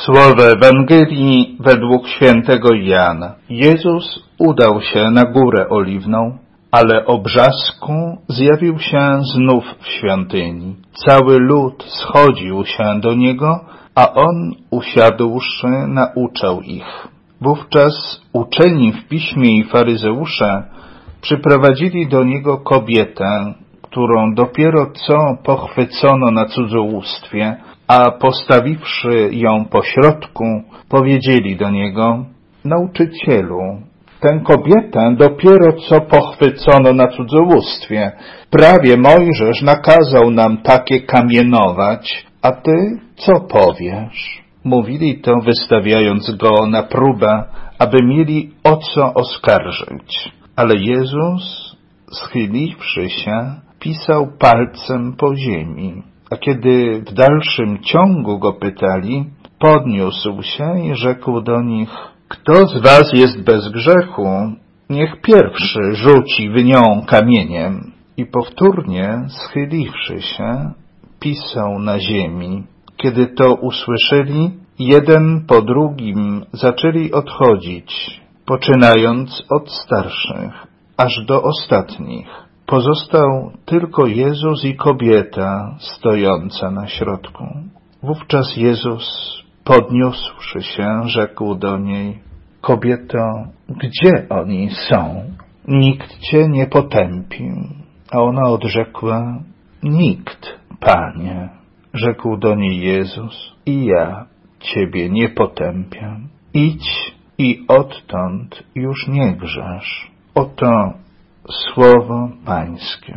Słowo Ewangelii według świętego Jana. Jezus udał się na Górę Oliwną, ale o brzasku zjawił się znów w świątyni. Cały lud schodził się do Niego, a On, usiadłszy, nauczał ich. Wówczas uczeni w piśmie i faryzeusze przyprowadzili do Niego kobietę, którą dopiero co pochwycono na cudzołóstwie, a postawiwszy ją pośrodku, powiedzieli do Niego: Nauczycielu, tę kobietę dopiero co pochwycono na cudzołóstwie. Prawie Mojżesz nakazał nam takie kamienować, a Ty co powiesz? Mówili to, wystawiając Go na próbę, aby mieli o co oskarżyć. Ale Jezus, schyliwszy się, pisał palcem po ziemi. A kiedy w dalszym ciągu Go pytali, podniósł się i rzekł do nich: Kto z was jest bez grzechu, niech pierwszy rzuci w nią kamieniem. I powtórnie, schyliwszy się, pisał na ziemi. Kiedy to usłyszeli, jeden po drugim zaczęli odchodzić, poczynając od starszych, aż do ostatnich. Pozostał tylko Jezus i kobieta stojąca na środku. Wówczas Jezus, podniósłszy się, rzekł do niej: Kobieto, gdzie oni są? Nikt Cię nie potępił. A ona odrzekła: Nikt, Panie. Rzekł do niej Jezus: I ja Ciebie nie potępiam. Idź i odtąd już nie grzesz. Oto Słowo Pańskie.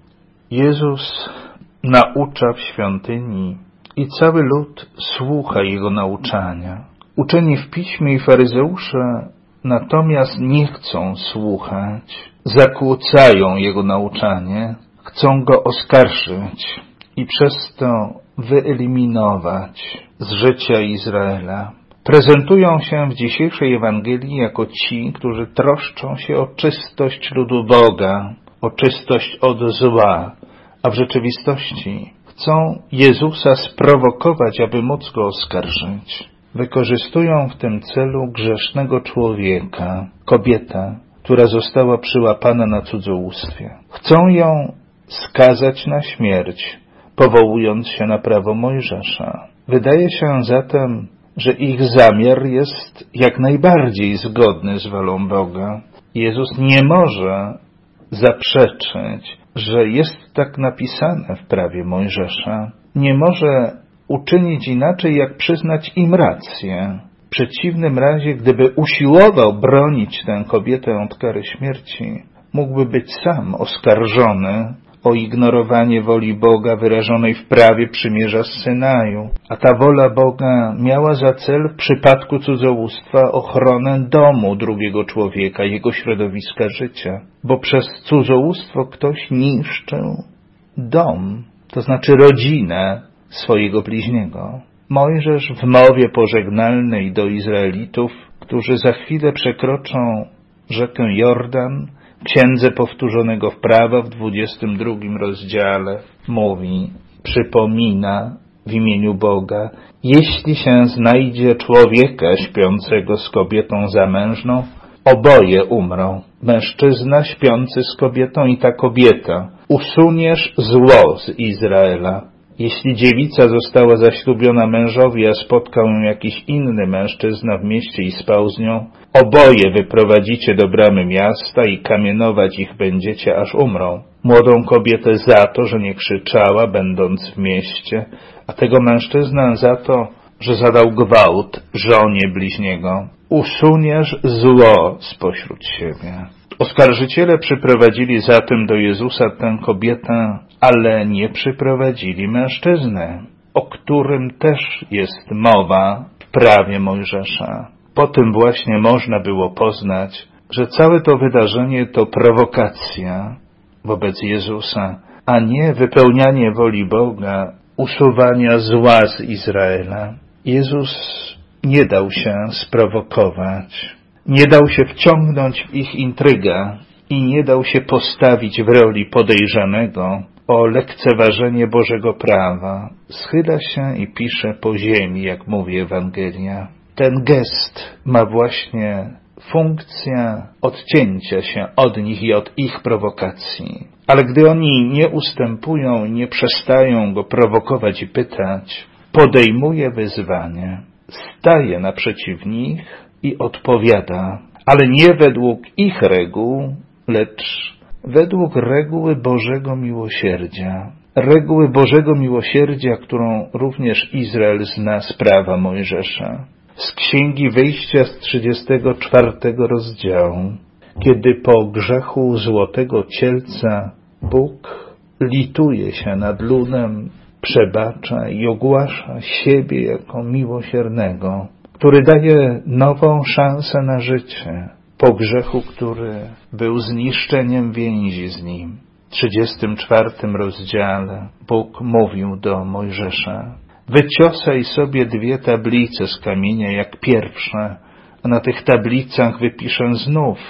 Jezus naucza w świątyni i cały lud słucha Jego nauczania. Uczeni w piśmie i faryzeusze natomiast nie chcą słuchać, zakłócają Jego nauczanie, chcą Go oskarżyć i przez to wyeliminować z życia Izraela. Prezentują się w dzisiejszej Ewangelii jako ci, którzy troszczą się o czystość ludu Boga, o czystość od zła, a w rzeczywistości chcą Jezusa sprowokować, aby móc Go oskarżyć. Wykorzystują w tym celu grzesznego człowieka, kobietę, która została przyłapana na cudzołóstwie. Chcą ją skazać na śmierć, powołując się na prawo Mojżesza. Wydaje się zatem, że ich zamiar jest jak najbardziej zgodny z wolą Boga. Jezus nie może zaprzeczyć, że jest tak napisane w prawie Mojżesza. Nie może uczynić inaczej, jak przyznać im rację. W przeciwnym razie, gdyby usiłował bronić tę kobietę od kary śmierci, mógłby być sam oskarżony o ignorowanie woli Boga wyrażonej w prawie przymierza z Synaju. A ta wola Boga miała za cel w przypadku cudzołóstwa ochronę domu drugiego człowieka, jego środowiska życia. Bo przez cudzołóstwo ktoś niszczył dom, to znaczy rodzinę swojego bliźniego. Mojżesz w mowie pożegnalnej do Izraelitów, którzy za chwilę przekroczą rzekę Jordan, w Księdze Powtórzonego w Prawa w 22 rozdziale mówi, przypomina w imieniu Boga: jeśli się znajdzie człowieka śpiącego z kobietą zamężną, oboje umrą, mężczyzna śpiący z kobietą i ta kobieta. Usuniesz zło z Izraela. Jeśli dziewica została zaślubiona mężowi, a spotkał ją jakiś inny mężczyzna w mieście i spał z nią, oboje wyprowadzicie do bramy miasta i kamienować ich będziecie, aż umrą. Młodą kobietę za to, że nie krzyczała, będąc w mieście, a tego mężczyznę za to, że zadał gwałt żonie bliźniego. Usuniesz zło spośród siebie. Oskarżyciele przyprowadzili zatem do Jezusa tę kobietę, ale nie przyprowadzili mężczyznę, o którym też jest mowa w prawie Mojżesza. Po tym właśnie można było poznać, że całe to wydarzenie to prowokacja wobec Jezusa, a nie wypełnianie woli Boga, usuwania zła z Izraela. Jezus nie dał się sprowokować, nie dał się wciągnąć w ich intrygę i nie dał się postawić w roli podejrzanego, o lekceważenie Bożego prawa. Schyla się i pisze po ziemi, jak mówi Ewangelia. Ten gest ma właśnie funkcję odcięcia się od nich i od ich prowokacji. Ale gdy oni nie ustępują, nie przestają go prowokować i pytać, podejmuje wyzwanie, staje naprzeciw nich i odpowiada, ale nie według ich reguł, lecz według reguły Bożego miłosierdzia. Reguły Bożego miłosierdzia, którą również Izrael zna z prawa Mojżesza. Z Księgi Wyjścia z 34 rozdziału. Kiedy po grzechu złotego cielca Bóg lituje się nad ludem, przebacza i ogłasza siebie jako miłosiernego, który daje nową szansę na życie po grzechu, który był zniszczeniem więzi z Nim. W 34 rozdziale Bóg mówił do Mojżesza: wyciosaj sobie 2 tablice z kamienia jak pierwsze, a na tych tablicach wypiszę znów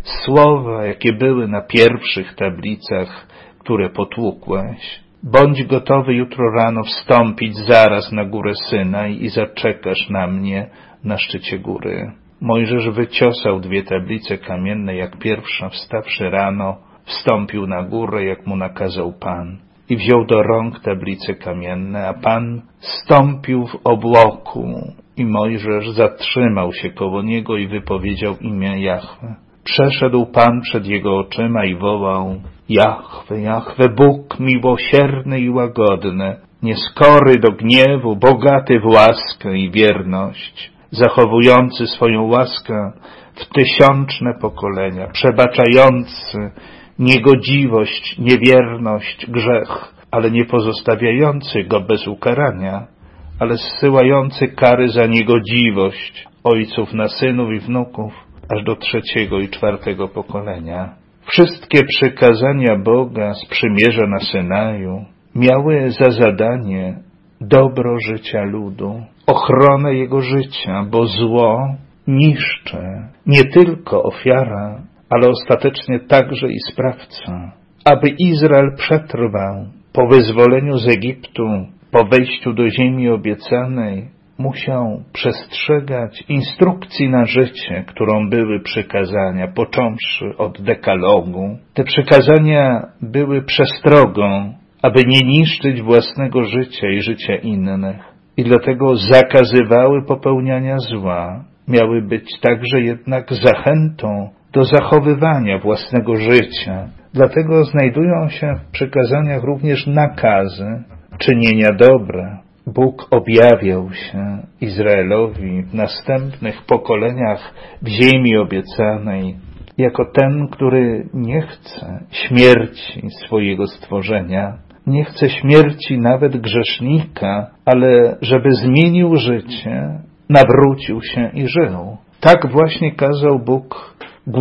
słowa, jakie były na pierwszych tablicach, które potłukłeś. Bądź gotowy jutro rano wstąpić zaraz na górę Synaj i zaczekasz na mnie na szczycie góry. Mojżesz wyciosał 2 tablice kamienne jak pierwsza, wstawszy rano, wstąpił na górę, jak mu nakazał Pan. I wziął do rąk tablice kamienne, a Pan stąpił w obłoku i Mojżesz zatrzymał się koło niego i wypowiedział imię Jahwe. Przeszedł Pan przed jego oczyma i wołał: Jahwe, Jahwe, Bóg miłosierny i łagodny, nieskory do gniewu, bogaty w łaskę i wierność, zachowujący swoją łaskę w 1000 pokolenia, przebaczający niegodziwość, niewierność, grzech, ale nie pozostawiający go bez ukarania, ale zsyłający kary za niegodziwość ojców na synów i wnuków, aż do 3. i 4. pokolenia. Wszystkie przykazania Boga z przymierza na Synaju miały za zadanie dobro życia ludu, ochronę jego życia, bo zło niszczy nie tylko ofiara, ale ostatecznie także i sprawca. Aby Izrael przetrwał po wyzwoleniu z Egiptu, po wejściu do ziemi obiecanej, musiał przestrzegać instrukcji na życie, którą były przykazania, począwszy od dekalogu. Te przykazania były przestrogą, aby nie niszczyć własnego życia i życia innych. I dlatego zakazywały popełniania zła. Miały być także jednak zachętą do zachowywania własnego życia. Dlatego znajdują się w przykazaniach również nakazy czynienia dobra. Bóg objawiał się Izraelowi w następnych pokoleniach w ziemi obiecanej jako ten, który nie chce śmierci swojego stworzenia, nie chce śmierci nawet grzesznika, ale żeby zmienił życie, nawrócił się i żył. Tak właśnie kazał Bóg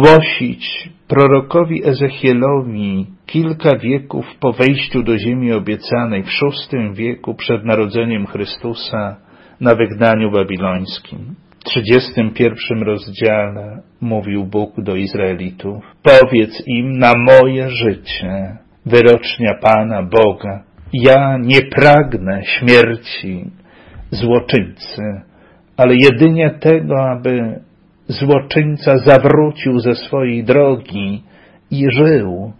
głosić prorokowi Ezechielowi kilka wieków po wejściu do ziemi obiecanej, w VI wieku przed narodzeniem Chrystusa na wygnaniu babilońskim. W 31 rozdziale mówił Bóg do Izraelitów: powiedz im na moje życie, wyrocznia Pana Boga, ja nie pragnę śmierci złoczyńcy, ale jedynie tego, aby złoczyńca zawrócił ze swojej drogi i żył.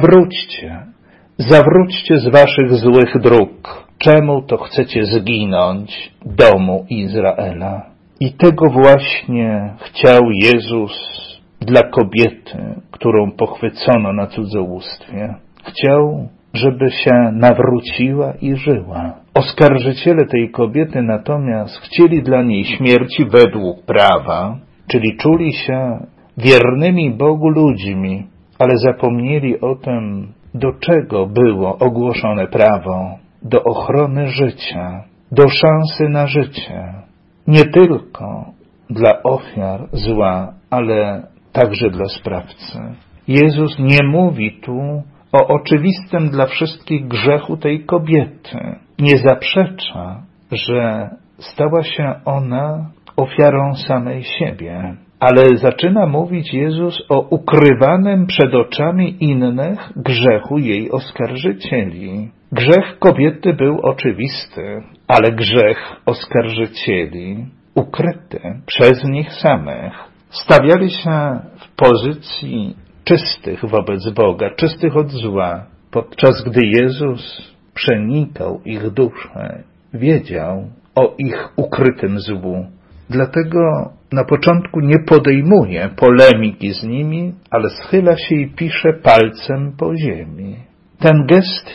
Zawróćcie z waszych złych dróg. Czemu to chcecie zginąć, domu Izraela? I tego właśnie chciał Jezus dla kobiety, którą pochwycono na cudzołóstwie. Chciał, żeby się nawróciła i żyła. Oskarżyciele tej kobiety natomiast chcieli dla niej śmierci według prawa, czyli czuli się wiernymi Bogu ludźmi, ale zapomnieli o tym, do czego było ogłoszone prawo: do ochrony życia, do szansy na życie. Nie tylko dla ofiar zła, ale także dla sprawcy. Jezus nie mówi tu o oczywistym dla wszystkich grzechu tej kobiety. Nie zaprzecza, że stała się ona ofiarą samej siebie. Ale zaczyna mówić Jezus o ukrywanym przed oczami innych grzechu jej oskarżycieli. Grzech kobiety był oczywisty, ale grzech oskarżycieli ukryty przez nich samych. Stawiali się w pozycji czystych wobec Boga, czystych od zła, podczas gdy Jezus przenikał ich duszę, wiedział o ich ukrytym złu. Dlatego na początku nie podejmuje polemiki z nimi, ale schyla się i pisze palcem po ziemi. Ten gest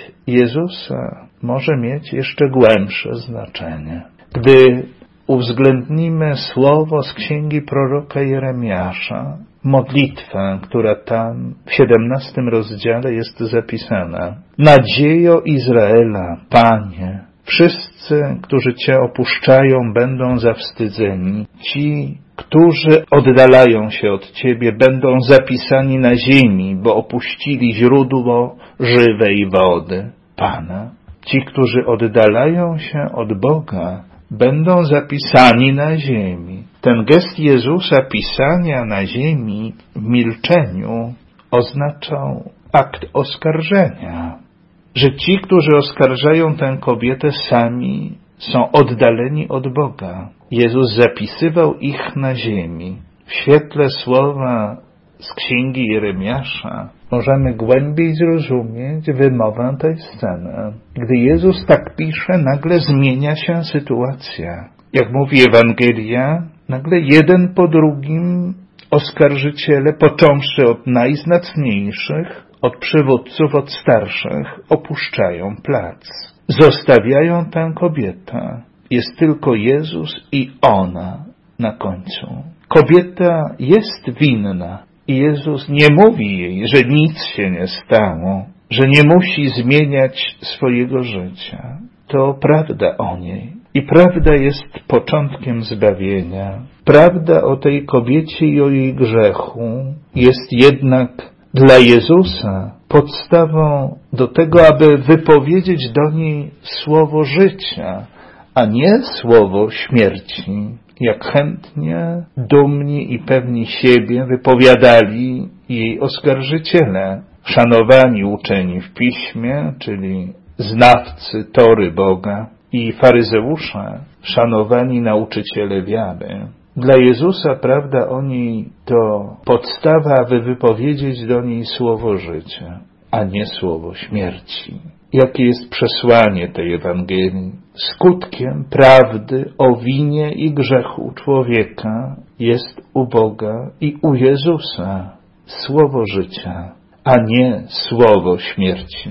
Jezusa może mieć jeszcze głębsze znaczenie. Gdy uwzględnimy słowo z księgi proroka Jeremiasza, modlitwę, która tam w 17 rozdziale jest zapisana. Nadziejo Izraela, Panie, wszyscy, którzy Cię opuszczają, będą zawstydzeni. Ci, którzy oddalają się od Ciebie, będą zapisani na ziemi, bo opuścili źródło żywej wody Pana. Ci, którzy oddalają się od Boga, będą zapisani na ziemi. Ten gest Jezusa pisania na ziemi w milczeniu oznaczał akt oskarżenia, że ci, którzy oskarżają tę kobietę, sami są oddaleni od Boga. Jezus zapisywał ich na ziemi. W świetle słowa z księgi Jeremiasza możemy głębiej zrozumieć wymowę tej sceny. Gdy Jezus tak pisze, nagle zmienia się sytuacja. Jak mówi Ewangelia, nagle jeden po drugim oskarżyciele, począwszy od najznacniejszych, od przywódców, od starszych, opuszczają plac. Zostawiają tę kobietę. Jest tylko Jezus i ona na końcu. Kobieta jest winna i Jezus nie mówi jej, że nic się nie stało, że nie musi zmieniać swojego życia. To prawda o niej. I prawda jest początkiem zbawienia. Prawda o tej kobiecie i o jej grzechu jest jednak dla Jezusa podstawą do tego, aby wypowiedzieć do niej słowo życia, a nie słowo śmierci. Jak chętnie, dumni i pewni siebie wypowiadali jej oskarżyciele, szanowani uczeni w piśmie, czyli znawcy Tory Boga, i faryzeusze, szanowani nauczyciele wiary. Dla Jezusa prawda o niej to podstawa, aby wypowiedzieć do niej słowo życia, a nie słowo śmierci. Jakie jest przesłanie tej Ewangelii? Skutkiem prawdy o winie i grzechu człowieka jest u Boga i u Jezusa słowo życia, a nie słowo śmierci.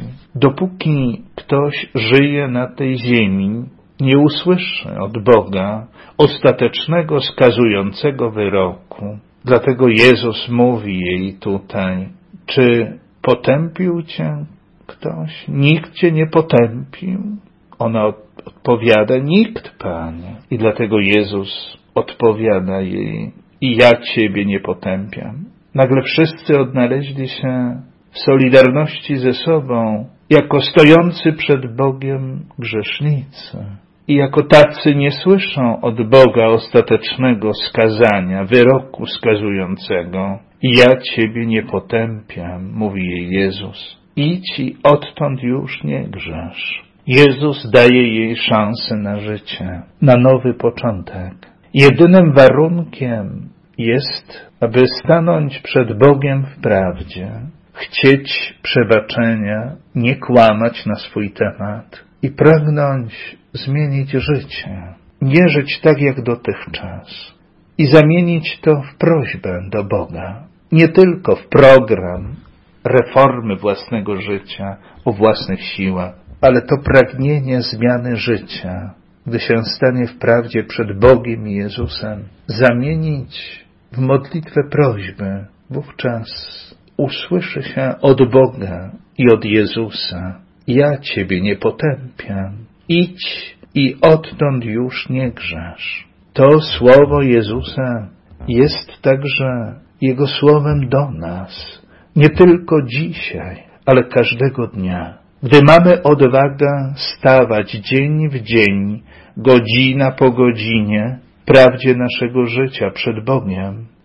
Dopóki ktoś żyje na tej ziemi, nie usłyszy od Boga ostatecznego skazującego wyroku. Dlatego Jezus mówi jej tutaj, czy potępił cię ktoś? Nikt cię nie potępił? Ona odpowiada, nikt, Panie. I dlatego Jezus odpowiada jej, i ja ciebie nie potępiam. Nagle wszyscy odnaleźli się w solidarności ze sobą, jako stojący przed Bogiem grzesznicy. I jako tacy nie słyszą od Boga ostatecznego skazania, wyroku skazującego. I ja ciebie nie potępiam, mówi jej Jezus. Idź i odtąd już nie grzesz. Jezus daje jej szansę na życie, na nowy początek. Jedynym warunkiem jest, aby stanąć przed Bogiem w prawdzie, chcieć przebaczenia, nie kłamać na swój temat i pragnąć zmienić życie, nie żyć tak jak dotychczas i zamienić to w prośbę do Boga, nie tylko w program reformy własnego życia, o własnych siłach, ale to pragnienie zmiany życia, gdy się stanie w prawdzie przed Bogiem i Jezusem, zamienić w modlitwę prośby, wówczas usłyszy się od Boga i od Jezusa, ja ciebie nie potępiam, idź i odtąd już nie grzesz. To słowo Jezusa jest także Jego słowem do nas, nie tylko dzisiaj, ale każdego dnia. Gdy mamy odwagę stawać dzień w dzień, godzina po godzinie, w prawdzie naszego życia przed Bogiem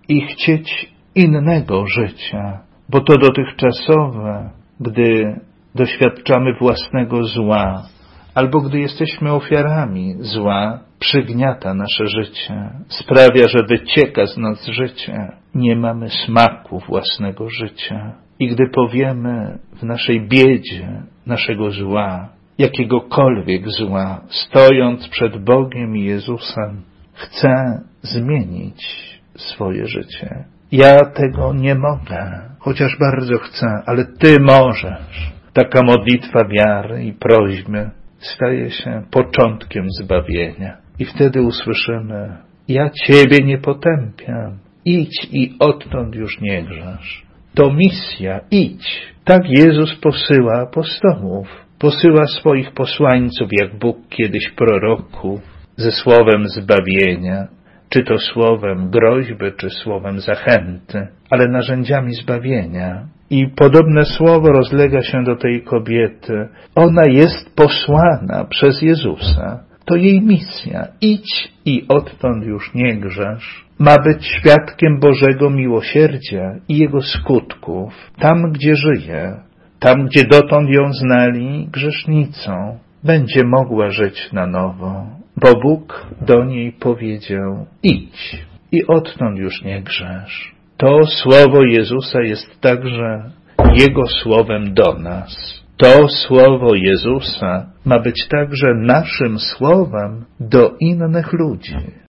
i chcieć innego życia, bo to dotychczasowe, gdy doświadczamy własnego zła, albo gdy jesteśmy ofiarami zła, przygniata nasze życie, sprawia, że wycieka z nas życie. Nie mamy smaku własnego życia. I gdy powiemy w naszej biedzie naszego zła, jakiegokolwiek zła, stojąc przed Bogiem i Jezusem, chcę zmienić swoje życie. Ja tego nie mogę, chociaż bardzo chcę, ale Ty możesz. Taka modlitwa wiary i prośby staje się początkiem zbawienia. I wtedy usłyszymy: ja Ciebie nie potępiam. Idź i odtąd już nie grzesz. To misja, idź. Tak Jezus posyła apostołów. Posyła swoich posłańców, jak Bóg kiedyś proroków, ze słowem zbawienia, czy to słowem groźby, czy słowem zachęty, ale narzędziami zbawienia. I podobne słowo rozlega się do tej kobiety. Ona jest posłana przez Jezusa. To jej misja. Idź i odtąd już nie grzesz. Ma być świadkiem Bożego miłosierdzia i Jego skutków tam, gdzie żyje, tam, gdzie dotąd ją znali grzesznicą. Będzie mogła żyć na nowo, bo Bóg do niej powiedział: idź i odtąd już nie grzesz. To słowo Jezusa jest także Jego słowem do nas. To słowo Jezusa ma być także naszym słowem do innych ludzi.